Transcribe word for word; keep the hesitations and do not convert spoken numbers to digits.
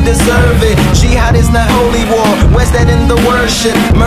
deserve it. Jihad is not holy war, where's that in the worship?